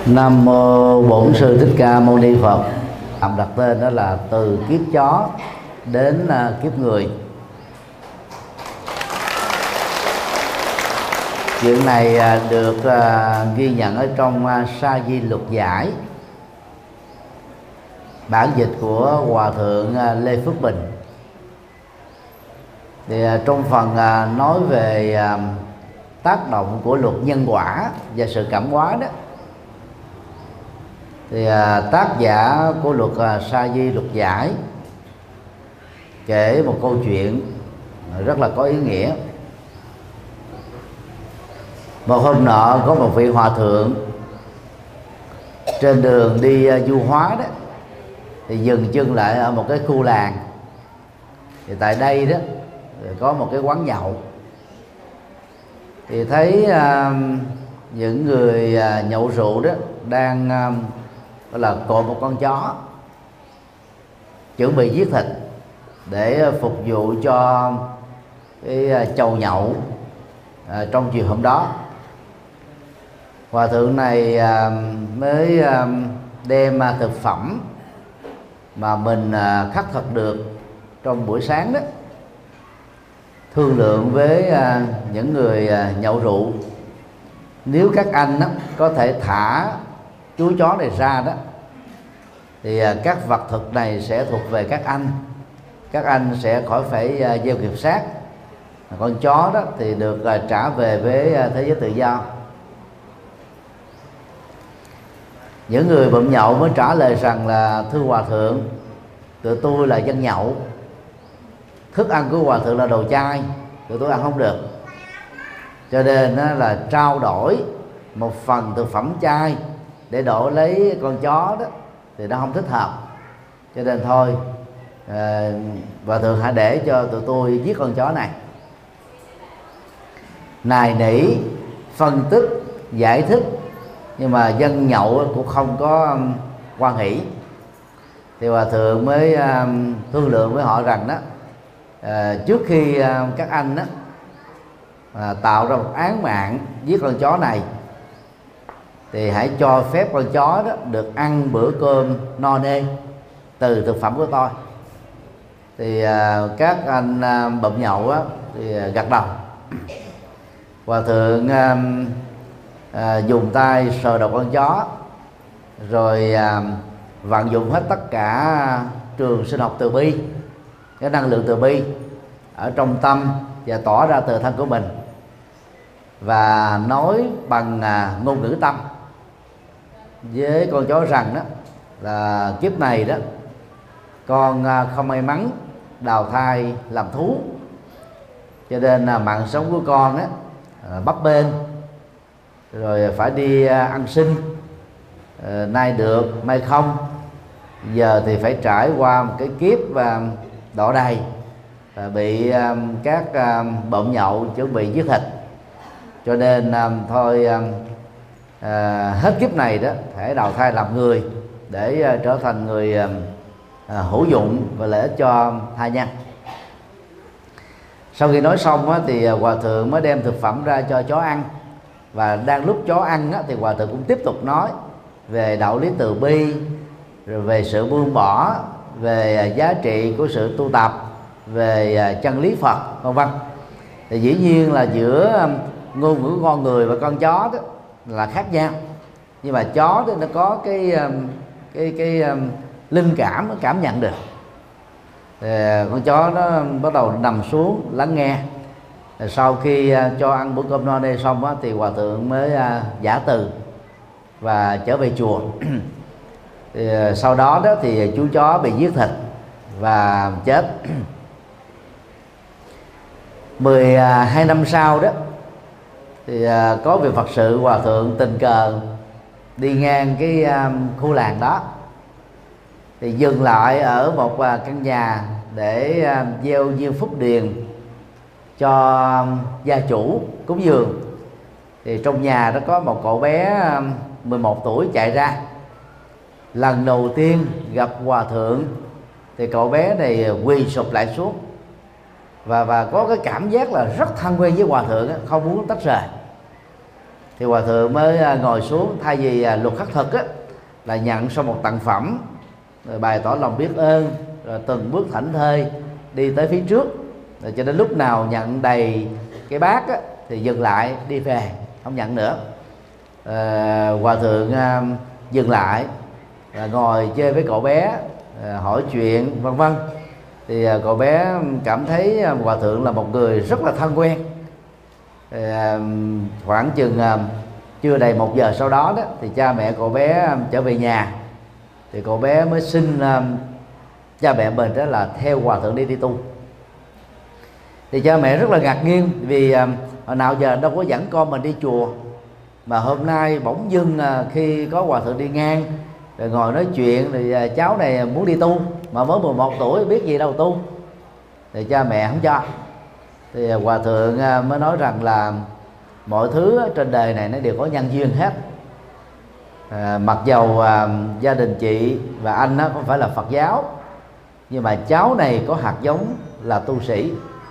Nam mô Bổn Sư Thích Ca Mâu Ni Phật. Đặt tên đó là từ kiếp chó đến kiếp người. Chuyện này được ghi nhận ở trong Sa Di Lục Giải, bản dịch của Hòa Thượng Lê Phước Bình. Thì trong phần nói về tác động của luật nhân quả và sự cảm hóa đó, thì tác giả của luật Sa Di Lục Giải kể một câu chuyện rất là có ý nghĩa. Một hôm nọ có một vị hòa thượng trên đường đi du hóa đó, thì dừng chân lại ở một cái khu làng. Thì tại đây đó có một cái quán nhậu, thì thấy những người nhậu rượu đó đang gọi là cột một con chó, chuẩn bị giết thịt để phục vụ cho cái chầu nhậu trong chiều hôm đó. Hòa thượng này mới đem thực phẩm mà mình khắc thực được trong buổi sáng đó, thương lượng với những người nhậu rượu, nếu các anh đó có thể thả chú chó này ra đó, thì các vật thực này sẽ thuộc về các anh sẽ khỏi phải gieo nghiệp sát. Con chó đó thì được trả về với thế giới tự do. Những người bụm nhậu mới trả lời rằng là: thưa hòa thượng, tụi tôi là dân nhậu, thức ăn của hòa thượng là đồ chay, tụi tôi ăn không được, cho nên là trao đổi một phần thực phẩm chay để đổ lấy con chó đó thì nó không thích hợp, cho nên thôi hòa thượng hãy để cho tụi tôi giết con chó này. Nài nỉ, phân tích, giải thích, nhưng mà dân nhậu cũng không có hoan hỷ. Thì hòa thượng mới thương lượng với họ rằng đó, trước khi các anh đó tạo ra một án mạng giết con chó này, thì hãy cho phép con chó đó được ăn bữa cơm no nê từ thực phẩm của tôi. Thì các anh bụm nhậu á, thì gật đầu. Hòa thượng dùng tay sờ đầu con chó, rồi vận dụng hết tất cả trường sinh học từ bi, cái năng lượng từ bi ở trong tâm và tỏ ra từ thân của mình, và nói bằng ngôn ngữ tâm với con chó rằng đó là kiếp này đó con không may mắn đào thai làm thú, cho nên là mạng sống của con á bấp bênh, rồi phải đi ăn xin, nay được mai không, giờ thì phải trải qua một cái kiếp đọa đầy, bị các bọn nhậu chuẩn bị giết thịt, cho nên thôi hết kiếp này đó phải đào thai làm người để trở thành người hữu dụng và lợi ích cho thai nhân. Sau khi nói xong á, thì hòa thượng mới đem thực phẩm ra cho chó ăn, và đang lúc chó ăn á, thì hòa thượng cũng tiếp tục nói về đạo lý từ bi, rồi về sự buông bỏ, về giá trị của sự tu tập, về chân lý Phật, vân vân. Thì dĩ nhiên là giữa ngôn ngữ con người và con chó đó là khác nhau, nhưng mà chó đó nó có cái linh cảm, nó cảm nhận được. Thì con chó nó bắt đầu nằm xuống lắng nghe. Rồi sau khi cho ăn bữa cơm no nê xong á, thì hòa thượng mới giã từ và trở về chùa. Thì sau đó đó thì chú chó bị giết thịt và chết. 12 năm sau đó thì có vị Phật sự hòa thượng tình cờ đi ngang cái khu làng đó, thì dừng lại ở một căn nhà để gieo duyên phúc điền cho gia chủ cúng dường. Thì trong nhà đó có một cậu bé 11 tuổi chạy ra. Lần đầu tiên gặp hòa thượng thì cậu bé này quỳ sụp lại xuống, và có cái cảm giác là rất thân quen với hòa thượng, không muốn tách rời. thì hòa thượng mới ngồi xuống, thay vì luật khắc thực á, là nhận sau một tặng phẩm rồi bày tỏ lòng biết ơn, rồi từng bước thảnh thơi đi tới phía trước, rồi cho đến lúc nào nhận đầy cái bát á, thì dừng lại đi về, không nhận nữa. Hòa thượng dừng lại, ngồi chơi với cậu bé, hỏi chuyện vân vân. Thì cậu bé cảm thấy hòa thượng là một người rất là thân quen. Khoảng chừng chưa đầy 1 giờ sau đó thì cha mẹ cậu bé trở về nhà, thì cậu bé mới xin cha mẹ mình đó là theo hòa thượng đi tu. Thì cha mẹ rất là ngạc nhiên, vì hồi nào giờ đâu có dẫn con mình đi chùa, mà hôm nay bỗng dưng khi có hòa thượng đi ngang rồi ngồi nói chuyện, thì cháu này muốn đi tu mà mới 11 tuổi biết gì đâu tu, thì cha mẹ không cho. Thì hòa thượng mới nói rằng là mọi thứ trên đời này nó đều có nhân duyên hết. Mặc dầu gia đình chị và anh không phải là Phật giáo, nhưng mà cháu này có hạt giống là tu sĩ,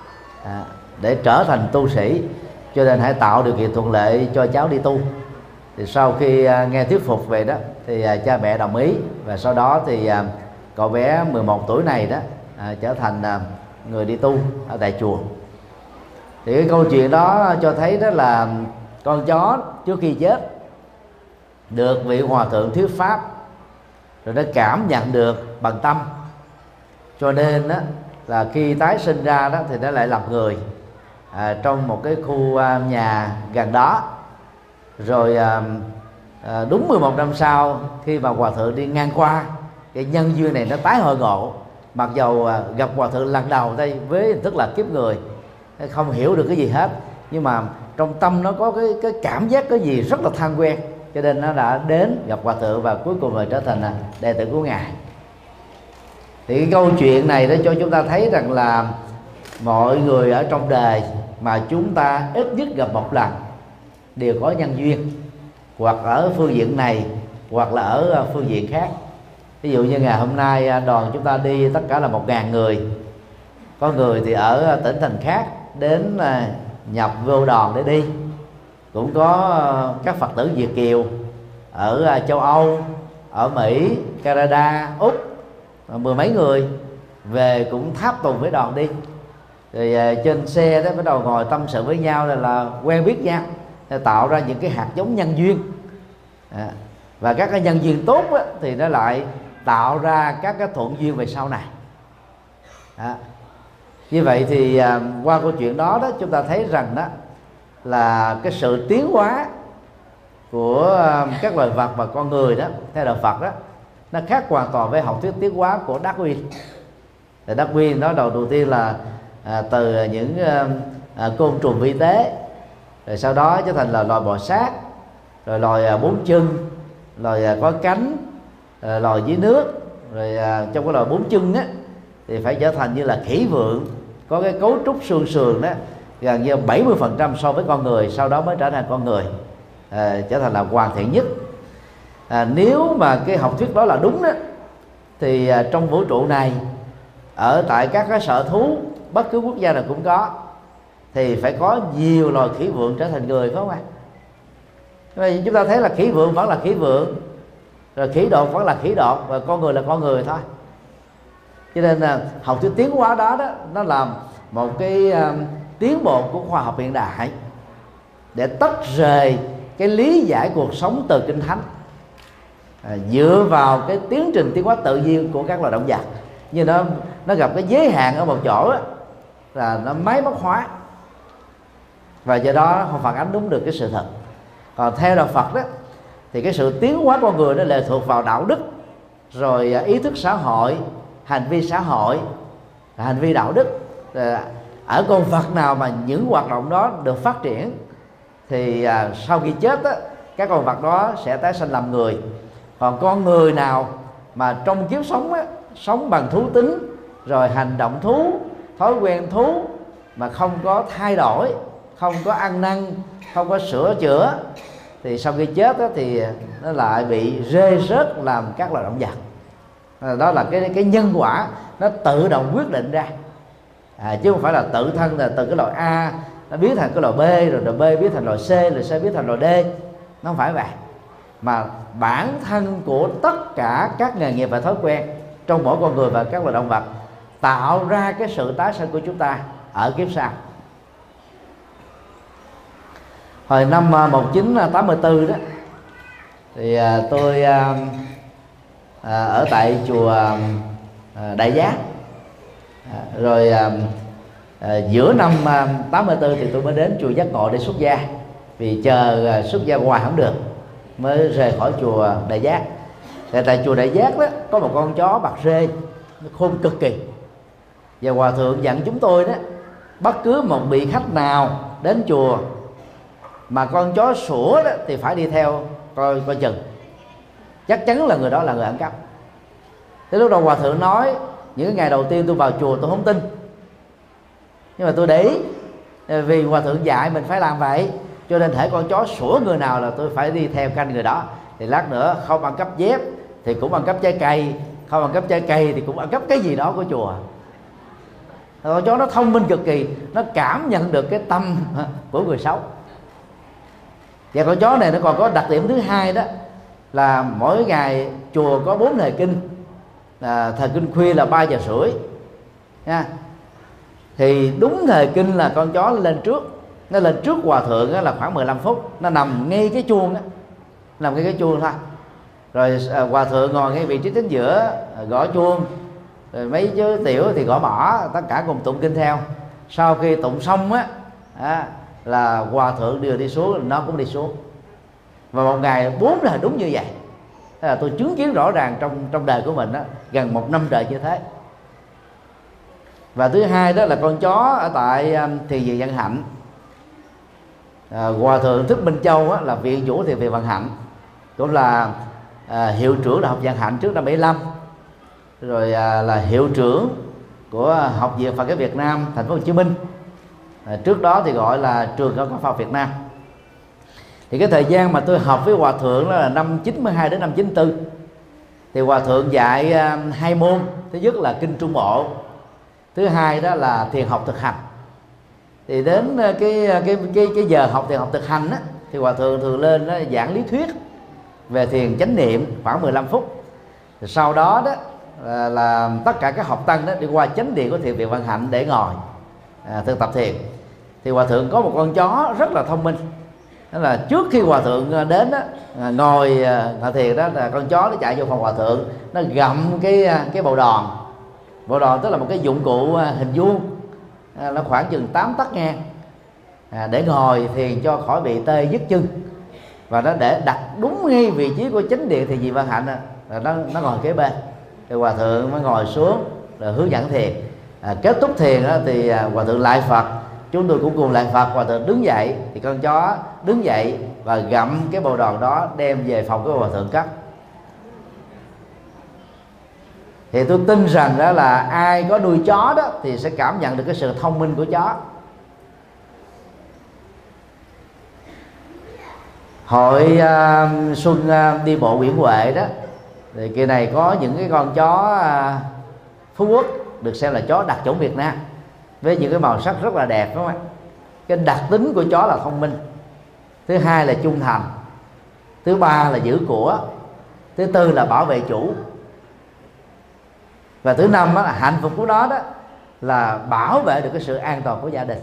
để trở thành tu sĩ, cho nên hãy tạo điều kiện thuận lợi cho cháu đi tu. Thì sau khi nghe thuyết phục về đó, thì cha mẹ đồng ý, và sau đó thì cậu bé 11 tuổi này đó trở thành người đi tu ở tại chùa. Thì cái câu chuyện đó cho thấy đó là con chó trước khi chết được vị hòa thượng thuyết pháp, rồi nó cảm nhận được bằng tâm, cho nên đó là khi tái sinh ra đó thì nó lại làm người trong một cái khu nhà gần đó. Rồi đúng 11 năm sau, khi mà hòa thượng đi ngang qua, cái nhân duyên này nó tái hội ngộ. Mặc dầu gặp hòa thượng lần đầu đây với hình thức là kiếp người, không hiểu được cái gì hết, nhưng mà trong tâm nó có cái cảm giác cái gì rất là thân quen, cho nên nó đã đến gặp hòa thượng và cuối cùng là trở thành đệ tử của ngài. Thì cái câu chuyện này để cho chúng ta thấy rằng là mọi người ở trong đời mà chúng ta ít nhất gặp một lần đều có nhân duyên, hoặc ở phương diện này hoặc là ở phương diện khác. Ví dụ như ngày hôm nay đoàn chúng ta đi tất cả là 1.000 người. Có người thì ở tỉnh thành khác đến nhập vô đoàn để đi, cũng có các Phật tử Việt kiều ở châu Âu, ở Mỹ, Canada, Úc, 10 mấy người về cũng tháp tùng với đoàn đi. Rồi trên xe đó bắt đầu ngồi tâm sự với nhau là quen biết nhau, tạo ra những cái hạt giống nhân duyên. Và các cái nhân duyên tốt á, thì nó lại tạo ra các cái thuận duyên về sau này. Như vậy thì qua câu chuyện đó chúng ta thấy rằng đó là cái sự tiến hóa của các loài vật và con người đó theo đạo Phật đó, nó khác hoàn toàn với học thuyết tiến hóa của Darwin. Thì Darwin nói đầu tiên là từ những côn trùng vi tế, rồi sau đó trở thành là loài bò sát, rồi loài 4 chân, loài có cánh, loài dưới nước, rồi trong cái loài 4 chân á thì phải trở thành như là khỉ vượn, có cái cấu trúc xương sườn đó gần như 70% so với con người, sau đó mới trở thành con người, trở thành là hoàn thiện nhất. Nếu mà cái học thuyết đó là đúng đó, thì trong vũ trụ này, ở tại các cái sở thú bất cứ quốc gia nào cũng có, thì phải có nhiều loài khỉ vượn trở thành người, phải không ạ? Vậy chúng ta thấy là khỉ vượn vẫn là khỉ vượn, rồi khỉ đột vẫn là khỉ đột, và con người là con người thôi. Cho nên là học thuyết tiến hóa đó nó làm một cái tiến bộ của khoa học hiện đại để tách rời cái lý giải cuộc sống từ kinh thánh, dựa vào cái tiến trình tiến hóa tự nhiên của các loài động vật. Nhưng nó gặp cái giới hạn ở một chỗ đó, là nó máy móc hóa, và do đó không phản ánh đúng được cái sự thật. Còn theo đạo Phật đó thì cái sự tiến hóa con người nó lệ thuộc vào đạo đức, rồi ý thức xã hội, hành vi xã hội, hành vi đạo đức. Ở con vật nào mà những hoạt động đó được phát triển thì sau khi chết á, các con vật đó sẽ tái sanh làm người. Còn con người nào mà trong kiếp sống á, sống bằng thú tính, rồi hành động thú, thói quen thú, mà không có thay đổi, không có ăn năn, không có sửa chữa, thì sau khi chết á, thì nó lại bị rơi rớt làm các loài động vật. Đó là cái nhân quả nó tự động quyết định ra, chứ không phải là tự thân là từ cái loại A nó biến thành cái loại B, rồi loại B biến thành loại C, loại C biến thành loại D. Nó không phải vậy, mà bản thân của tất cả các nghề nghiệp và thói quen trong mỗi con người và các loài động vật tạo ra cái sự tái sinh của chúng ta ở kiếp sau. Hồi năm 1984 đó thì tôi ở tại chùa Đại Giác, rồi giữa năm 84 thì tôi mới đến chùa Giác Ngộ để xuất gia, vì chờ xuất gia ngoài không được mới rời khỏi chùa Đại Giác. Tại chùa Đại Giác đó có một con chó bạc rê, nó khôn cực kỳ, và hòa thượng dặn chúng tôi đó, bất cứ một vị khách nào đến chùa mà con chó sủa đó thì phải đi theo coi chừng, chắc chắn là người đó là người ăn cắp. Thế lúc đầu hòa thượng nói những ngày đầu tiên tôi vào chùa tôi không tin, nhưng mà tôi để ý, vì hòa thượng dạy mình phải làm vậy, cho nên thể con chó sủa người nào là tôi phải đi theo canh người đó. Thì lát nữa không ăn cắp dép thì cũng ăn cắp trái cây, không ăn cắp trái cây thì cũng ăn cắp cái gì đó của chùa. Con chó nó thông minh cực kỳ, nó cảm nhận được cái tâm của người xấu. Và con chó này nó còn có đặc điểm thứ hai, đó là mỗi ngày chùa có 4 thời kinh, thời kinh khuya là 3:30 nha. Thì đúng thời kinh là con chó lên trước, nó lên trước hòa thượng là khoảng 15 phút, nó nằm ngay cái chuông đó, nằm ngay cái chuông thôi. Rồi hòa thượng ngồi ngay vị trí chính giữa, gõ chuông, rồi mấy chú tiểu thì gõ mõ, tất cả cùng tụng kinh theo. Sau khi tụng xong là hòa thượng đưa đi xuống, nó cũng đi xuống. Và một ngày 4 là đúng như vậy. Thế là tôi chứng kiến rõ ràng trong đời của mình đó, gần 1 năm trời như thế. Và thứ hai đó là con chó ở tại Thiền viện Vạn Hạnh. Hòa thượng Thích Minh Châu là viện chủ Thiền viện Vạn Hạnh, cũng là hiệu trưởng Đại học Vạn Hạnh trước năm 75, rồi là hiệu trưởng của Học viện Phật giáo Việt Nam thành phố Hồ Chí Minh, trước đó thì gọi là Trường Cao cấp Phật Việt Nam. Thì cái thời gian mà tôi học với hòa thượng đó là năm 92 đến năm 94. Thì hòa thượng dạy 2 môn, thứ nhất là kinh Trung Bộ, thứ hai đó là thiền học thực hành. Thì đến cái giờ học thiền học thực hành á, thì hòa thượng thường lên đó giảng lý thuyết về thiền chánh niệm khoảng 15 phút. Thì sau đó đó là tất cả các học tăng đó đi qua chánh điện của Thiền viện Vạn Hạnh để ngồi thực tập thiền. Thì hòa thượng có một con chó rất là thông minh, đó là trước khi hòa thượng đến đó, ngồi thiền đó, là con chó nó chạy vô phòng hòa thượng, nó gặm cái bầu đòn. Bầu đòn tức là một cái dụng cụ hình vuông, nó khoảng chừng 8 tấc ngang, để ngồi thiền cho khỏi bị tê nhức chân. Và nó để đặt đúng ngay vị trí của chánh điện thì Vạn Hạnh, là nó ngồi kế bên. Thì hòa thượng mới ngồi xuống rồi hướng dẫn thiền. Kết thúc thiền đó, thì hòa thượng lại Phật, chúng tôi cũng cùng lại Phật. Hòa thượng đứng dậy thì con chó đứng dậy và gặm cái bầu đòn đó, đem về phòng của hòa thượng cất. Thì tôi tin rằng đó là ai có nuôi chó đó thì sẽ cảm nhận được cái sự thông minh của chó. Hội Xuân đi bộ Nguyễn Huệ đó, thì kỳ này có những cái con chó Phú Quốc được xem là chó đặc chủng Việt Nam, với những cái màu sắc rất là đẹp, đúng không ạ? Cái đặc tính của chó là thông minh, thứ hai là trung thành, thứ ba là giữ của, thứ tư là bảo vệ chủ, và thứ năm là hạnh phúc của nó đó là bảo vệ được cái sự an toàn của gia đình.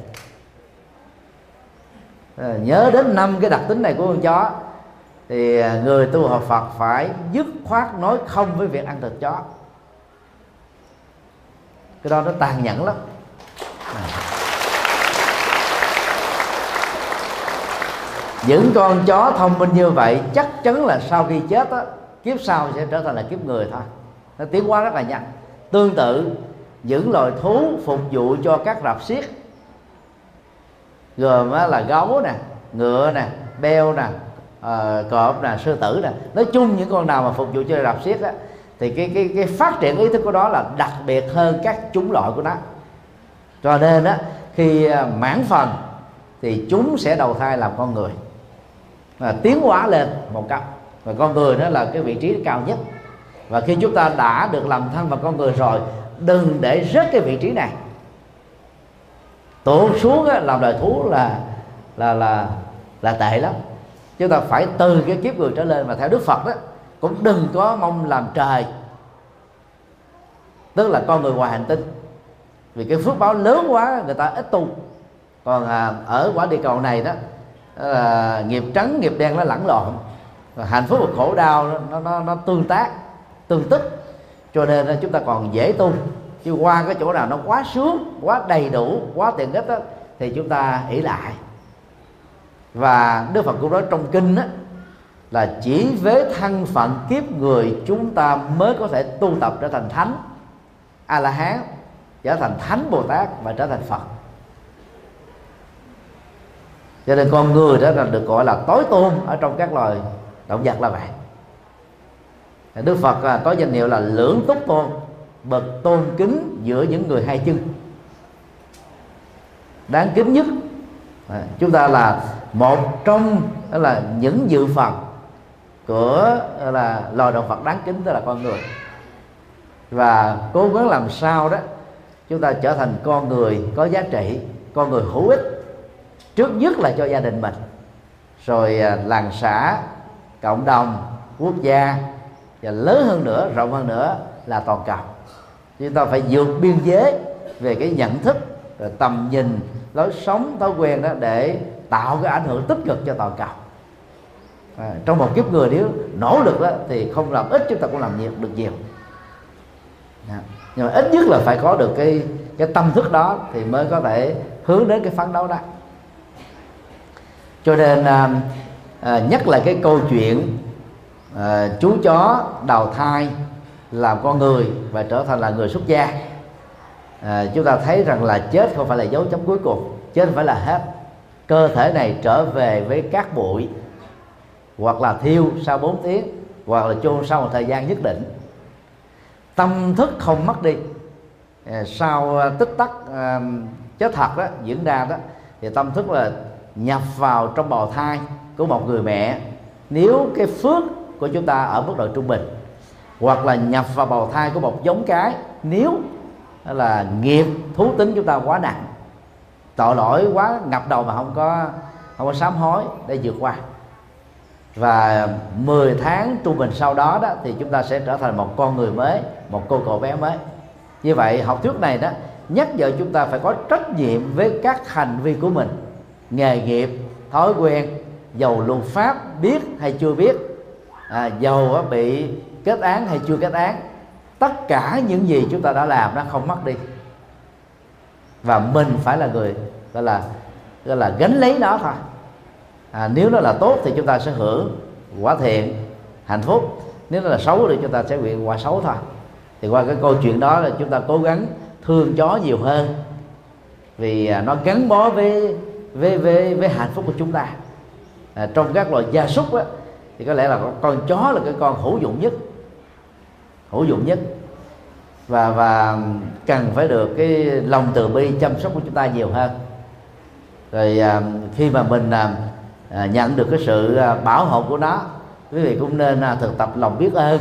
Nhớ đến 5 cái đặc tính này của con chó thì người tu học Phật phải dứt khoát nói không với việc ăn thịt chó. Cái đó nó tàn nhẫn lắm. Những con chó thông minh như vậy chắc chắn là sau khi chết á, kiếp sau sẽ trở thành là kiếp người thôi. Nó tiến hóa rất là nhanh. Tương tự những loài thú phục vụ cho các rạp xiếc, gồm là gấu nè, ngựa nè, beo nè, cọp nè, sư tử nè, nói chung những con nào mà phục vụ cho rạp xiếc á, thì cái phát triển ý thức của đó là đặc biệt hơn các chủng loại của nó. Cho nên á, khi mãn phần thì chúng sẽ đầu thai làm con người, tiến hóa lên một cấp, và con người đó là cái vị trí cao nhất. Và khi chúng ta đã được làm thân vào con người rồi, đừng để rớt cái vị trí này. tuột xuống làm lời thú là tệ lắm. Chúng ta phải từ cái kiếp người trở lên. Mà theo Đức Phật đó, cũng đừng có mong làm trời, tức là con người ngoài hành tinh, vì cái phước báo lớn quá người ta ít tu. Còn ở quả địa cầu này đó, nghiệp trắng nghiệp đen nó lẫn lộn, hạnh phúc và khổ đau nó tương tác tương tức, cho nên chúng ta còn dễ tu. Chứ qua cái chỗ nào nó quá sướng, quá đầy đủ, quá tiện ích đó, thì chúng ta ỷ lại. Và Đức Phật cũng nói trong kinh đó, là chỉ với thân phận kiếp người chúng ta mới có thể tu tập trở thành thánh A La Hán, trở thành thánh Bồ Tát và trở thành Phật. Cho nên con người đó là được gọi là tối tôn ở trong các loài động vật là vậy. Đức Phật có danh hiệu là Lưỡng Túc Tôn, bậc tôn kính giữa những người hai chân, đáng kính nhất. Chúng ta là một trong đó là những dự phần của là loài động vật đáng kính, tức là con người. Và cố gắng làm sao đó chúng ta trở thành con người có giá trị, con người hữu ích, trước nhất là cho gia đình mình, rồi làng xã, cộng đồng, quốc gia, và lớn hơn nữa, rộng hơn nữa là toàn cầu. Chúng ta phải vượt biên giới về cái nhận thức, rồi tầm nhìn, lối sống, thói quen đó, để tạo cái ảnh hưởng tích cực cho toàn cầu. Trong một kiếp người nếu nỗ lực đó, thì không làm ít chúng ta cũng làm nhiều, được nhiều. Nhưng mà ít nhất là phải có được cái tâm thức đó thì mới có thể hướng đến cái phấn đấu đó. Cho nên nhắc lại cái câu chuyện chú chó đào thai làm con người và trở thành là người xuất gia. Chúng ta thấy rằng là chết không phải là dấu chấm cuối cùng, chết không phải là hết. Cơ thể này trở về với cát bụi, hoặc là thiêu sau 4 tiếng, hoặc là chôn sau một thời gian nhất định. Tâm thức không mất đi. Sau tích tắc chết thật đó diễn ra đó, thì tâm thức là nhập vào trong bào thai của một người mẹ, nếu cái phước của chúng ta ở mức độ trung bình, hoặc là nhập vào bào thai của một giống cái nếu là nghiệp thú tính chúng ta quá nặng, tội lỗi quá ngập đầu mà không có sám hối để vượt qua. Và 10 tháng trung bình sau đó đó thì chúng ta sẽ trở thành một con người mới, một cô cậu bé mới. Như vậy học thuyết này đó nhắc nhở chúng ta phải có trách nhiệm với các hành vi của mình, nghề nghiệp, thói quen, dầu luật pháp biết hay chưa biết, dầu bị kết án hay chưa kết án, tất cả những gì chúng ta đã làm nó không mất đi, và mình phải là người gọi là gánh lấy nó thôi. Nếu nó là tốt thì chúng ta sẽ hưởng quả thiện, hạnh phúc. Nếu nó là xấu thì chúng ta sẽ bị quả xấu thôi. Thì qua cái câu chuyện đó là chúng ta cố gắng thương chó nhiều hơn, vì nó gắn bó với hạnh phúc của chúng ta. Trong các loài gia súc đó, thì có lẽ là con chó là cái con hữu dụng nhất, và cần phải được cái lòng từ bi chăm sóc của chúng ta nhiều hơn. Rồi khi mà mình nhận được cái sự bảo hộ của nó, quý vị cũng nên thực tập lòng biết ơn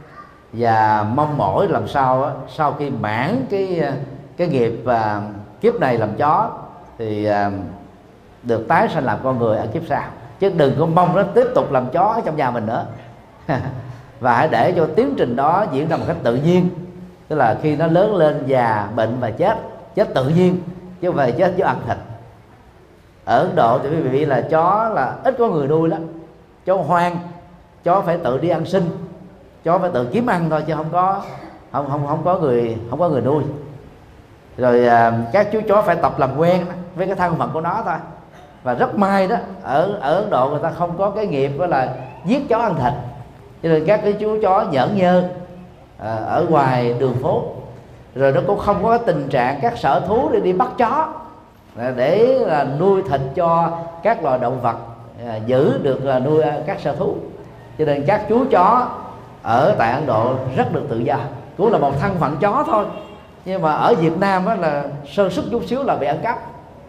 và mong mỏi làm sao sau khi mãn cái nghiệp kiếp này làm chó thì được tái sanh làm con người ở kiếp sau, chứ đừng có mong nó tiếp tục làm chó ở trong nhà mình nữa. Và hãy để cho tiến trình đó diễn ra một cách tự nhiên, tức là khi nó lớn lên già bệnh và chết tự nhiên, chứ không phải chết do ăn thịt. Ở Ấn Độ thì quý vị biết là chó là ít có người nuôi lắm, chó hoang, chó phải tự đi ăn xin, chó phải tự kiếm ăn thôi, chứ không có người nuôi. Rồi các chú chó phải tập làm quen với cái thân phận của nó thôi. Và rất may đó, ở Ấn Độ người ta không có cái nghiệp đó là giết chó ăn thịt, cho nên các cái chú chó nhởn nhơ ở ngoài đường phố, rồi nó cũng không có tình trạng các sở thú để đi bắt chó để nuôi thịt cho các loài động vật, giữ được nuôi các sở thú. Cho nên các chú chó ở tại Ấn Độ rất được tự do, cũng là một thân phận chó thôi. Nhưng mà ở Việt Nam á, là sơ suất chút xíu là bị ăn cắp,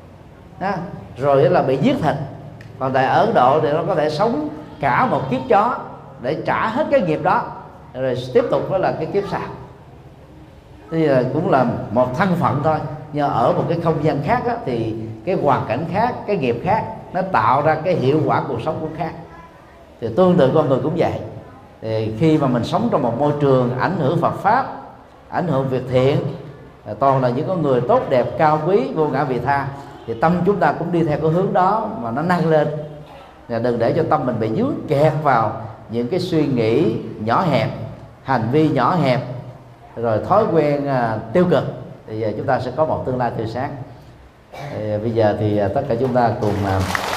rồi là bị giết thịt. Còn tại Ấn Độ thì nó có thể sống cả một kiếp chó để trả hết cái nghiệp đó, rồi tiếp tục đó là cái kiếp sau. Thì cũng là một thân phận thôi, nhưng ở một cái không gian khác á, thì cái hoàn cảnh khác, cái nghiệp khác, nó tạo ra cái hiệu quả cuộc sống cũng khác. Thì tương tự con người cũng vậy. Thì khi mà mình sống trong một môi trường ảnh hưởng Phật pháp, ảnh hưởng việc thiện, toàn là những con người tốt đẹp, cao quý, vô ngã vị tha, thì tâm chúng ta cũng đi theo cái hướng đó mà nó nâng lên. Đừng để cho tâm mình bị dướng kẹt vào những cái suy nghĩ nhỏ hẹp, hành vi nhỏ hẹp, rồi thói quen tiêu cực, thì chúng ta sẽ có một tương lai tươi sáng. Bây giờ thì tất cả chúng ta cùng